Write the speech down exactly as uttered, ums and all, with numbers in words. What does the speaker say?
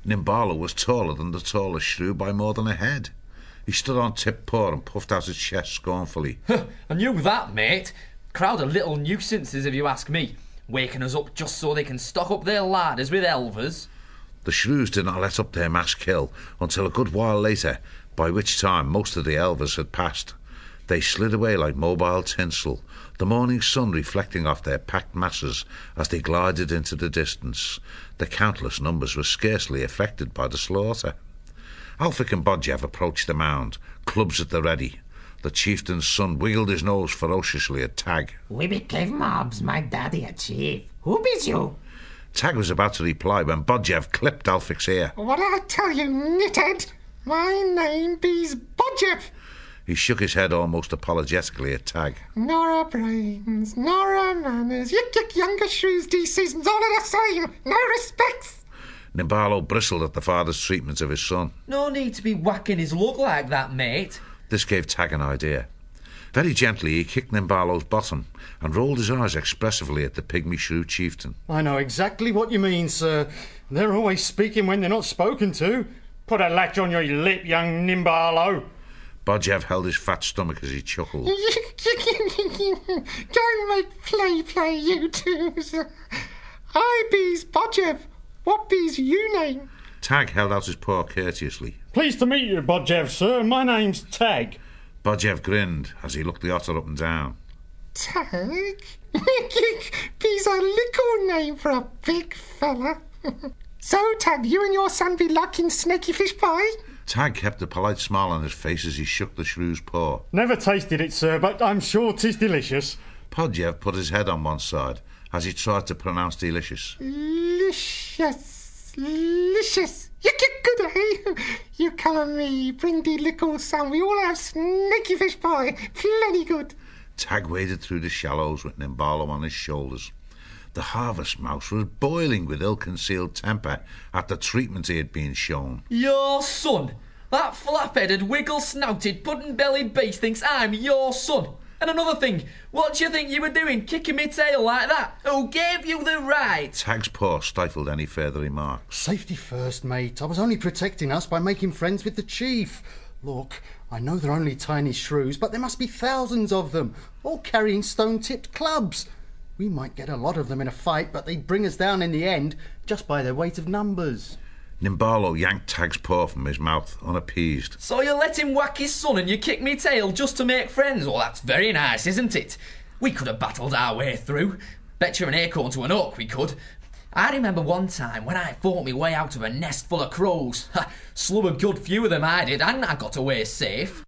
Nimbalo was taller than the tallest shrew by more than a head. He stood on tip-paw and puffed out his chest scornfully. I knew that, mate. Crowd are little nuisances, if you ask me. Waking us up just so they can stock up their larders with elvers. The shrews did not let up their mass kill until a good while later, by which time most of the elvers had passed. They slid away like mobile tinsel, the morning sun reflecting off their packed masses as they glided into the distance. The countless numbers were scarcely affected by the slaughter. Alfik and Bodjev approached the mound, clubs at the ready. The chieftain's son wiggled his nose ferociously at Tag. We be cave mobs, my daddy a chief. Who be you? Tag was about to reply when Bodjev clipped Alfik's ear. What I tell you, knitted? My name be's Bodjev. He shook his head almost apologetically at Tag. Nora brains, Nora manners. You kick younger shrews these seasons all are the same. No respects. Nimbalo bristled at the father's treatment of his son. No need to be whacking his luck like that, mate. This gave Tag an idea. Very gently he kicked Nimbalo's bottom and rolled his eyes expressively at the pygmy shrew chieftain. I know exactly what you mean, sir. They're always speaking when they're not spoken to. Put a latch on your lip, young Nimbalo. Bodjev held his fat stomach as he chuckled. Don't make play play, you twos. I be's Bodjev. What be's you name? Tag held out his paw courteously. Pleased to meet you, Bodjev, sir. My name's Tag. Bodjev grinned as he looked the otter up and down. Tag? Be's a little name for a big fella. So, Tag, you and your son be liking snaky fish pie? Tag kept a polite smile on his face as he shook the shrew's paw. Never tasted it, sir, but I'm sure 'tis delicious. Bodjev put his head on one side as he tried to pronounce delicious. Licious. Licious. You get good, eh? You come and me, bring the little son. We all have snaky fish pie. Plenty good. Tag waded through the shallows with Nimbalo on his shoulders. The harvest mouse was boiling with ill-concealed temper at the treatment he had been shown. Your son? That flap-headed, wiggle-snouted, pudding-bellied beast thinks I'm your son. And another thing, what do you think you were doing, kicking me tail like that? Who gave you the right? Tag's paw stifled any further remarks. Safety first, mate. I was only protecting us by making friends with the chief. Look, I know they're only tiny shrews, but there must be thousands of them, all carrying stone-tipped clubs. We might get a lot of them in a fight, but they'd bring us down in the end, just by their weight of numbers. Nimbalo yanked Tag's paw from his mouth, unappeased. So you let him whack his son and you kick me tail just to make friends? Well, that's very nice, isn't it? We could have battled our way through. Bet you an acorn to an oak we could. I remember one time when I fought me way out of a nest full of crows. Slew a good few of them I did, and I got away safe.